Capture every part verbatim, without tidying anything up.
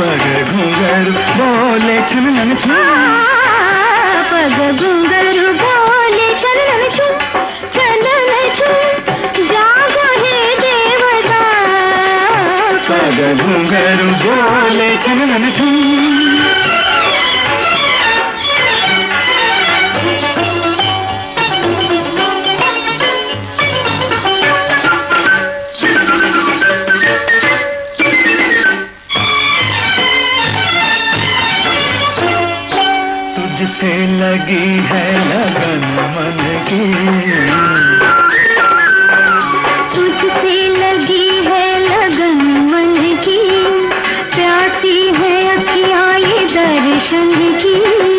पग घुंघरू बोले छनन छू, पग घुंघरू बोले छनन छू, छनन छू जागो हे देवता। पग घुंघरू बोले छनन छू। तुझसे लगी है लगन मन की, तुझसे लगी है लगन मन की, प्यासी है अखियाँ ये दर्शन की।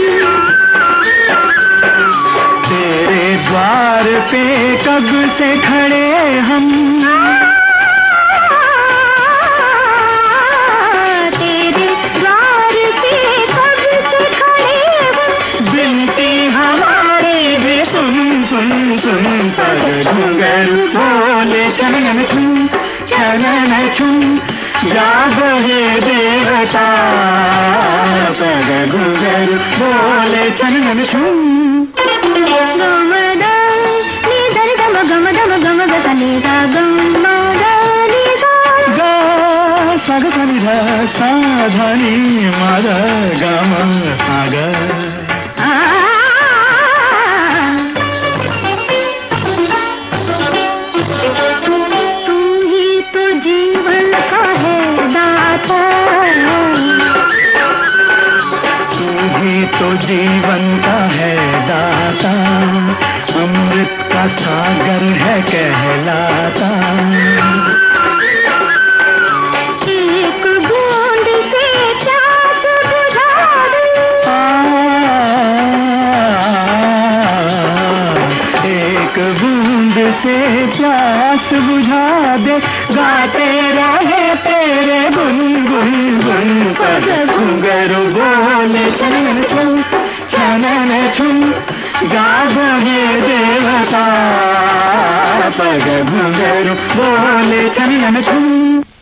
तेरे द्वार पे कब से खड़े हम, सुन सुन पग घुंघरू बोले छनन छू, छनन छू जागो हे देवता। पग घुंघरू बोले छनन छू। गम नी धर गम गम गम गम ग नी सा गम नी सा गा सा ग सा नी धा सा धा नी मा ग गा मा सा ग। तो जीवन का है दाता, अमृत का सागर है कहलाता। एक बूंद से प्यास बुझा दे, एक बूंद से प्यास बुझा दे, गाते रहे तेरे गुन गुन गुन। पग घुंघरू बोले छनन छू, छनन छू जागो हे देवता। पग घुंघरू बोले छनन छू।